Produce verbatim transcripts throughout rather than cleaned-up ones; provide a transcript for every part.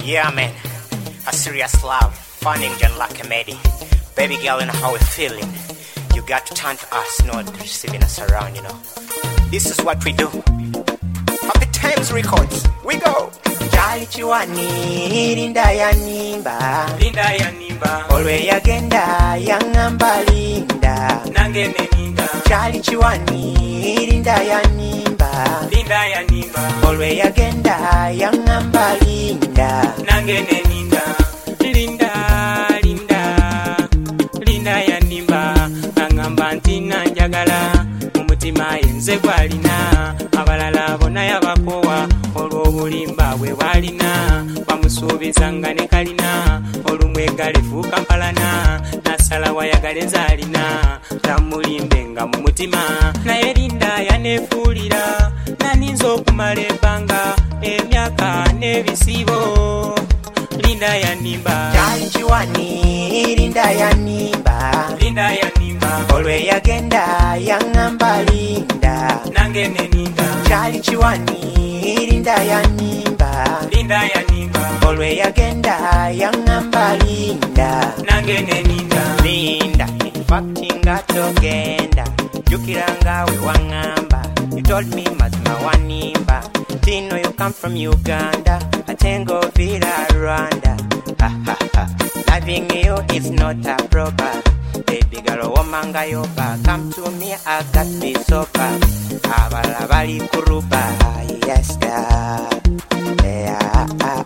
Yeah, man. A serious love. Finding John Lakemedi. Baby girl, you know how we're feeling. You got to turn to us, not receiving us around, you know. This is what we do. Happy Times Records. We go. Jali chiwani, linda ya nimba. Linda ya nimba. Olwe ya genda, yangamba linda. Nangene ninda. Jali chiwani, linda ya nimba. Linda ya nimba. Olwe ya genda, yangamba linda. Nangene ninda. Linda, linda. Linda ya nimba. Angamba ntina njagala. Mumutima yenze gwalina. Abalala bonna yabakowa. Olw'obulimba bwe bwalina. Bamusuubizanga ne kalina. Olumwega lifuuka mpalana. Nasala wayagala ezaalina. Tamulimbe nga mu mutima. Naye Linda yaneefuulira. Naninza okumala ebbanga. Emyaka n'ebisibo. Linda ya nimba. Jali chiwani, linda ya nimba. Linda ya nimba. Olwe yagenda, yangamba linda. Nangene ninda. Jali chiwani, linda ya nimba. Linda ya nimba. Olwe yagenda, yangamba linda. Nangene ninda. Linda, in fact ingatogenda. Jukiranga we wangamba. You told me mazima wanimba. Tino you come from Uganda. Atengo Villa Rwanda. Ha ha ha. Loving you is not a problem. Baby girl womanga yoba. Come to me, I got this offer. Abala bali kuruba. Yes da. Yeah,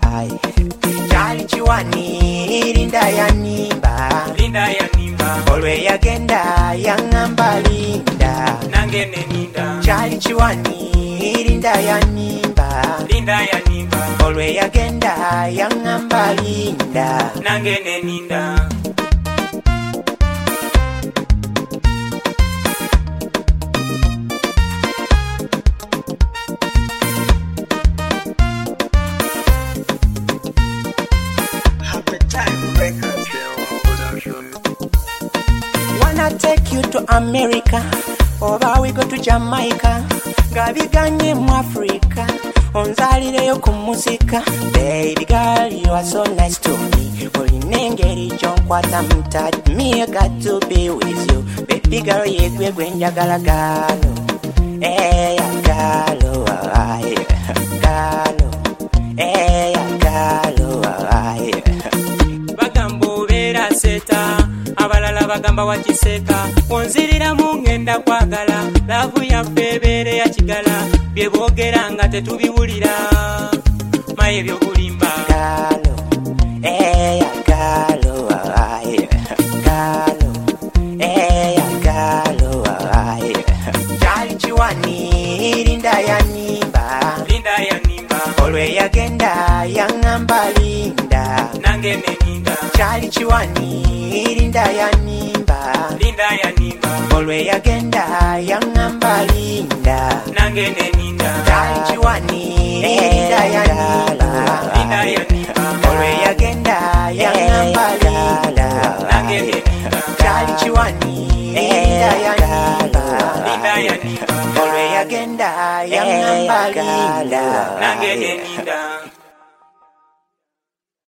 Jali chiwani, linda ya nimba. Linda ya nimba. Olwe yagenda, yangamba linda. Nangene ninda. Jali chiwani, linda ya nimba. Linda ya nimba. Olwe yagenda, yangamba linda. Nangene ninda. Wanna take you to America, oba we go to Jamaica. Gabiganye mu Africa, onzalireyo ku musika. Baby girl, you are so nice to me. Olinengeri jonkwata mtad, me I got to be with you. Baby girl, yegwe gwenjagala galo. Hey, galo, ay, galo. Hey, galo, ay. Bagambo bera seta. Abalala bagamba wakiseka. Onzirira mu ngenda kwagala. Lavu yaffe ebeere ya kigala. Bye boogera nga tetubiwulira. Maye by'obulimba. Galo, eya galo, ay, galo, eya galo, ay. Jali chiwani, linda ya nimba. Linda ya nimba. Olwe yagenda, yangamba linda. Nangene ninda. Jali chiwani, linda ya nimba. Linda ya nimba. Olwe yagenda, yangamba linda. Nangene ninda. Jali chiwani, linda ya nimba. Linda ya nimba. Olwe yagenda, yangamba linda. Nangene ninda. Jali chiwani, linda ya nimba. Linda ya nimba. Olwe yagenda, yangamba linda. Nangene ninda.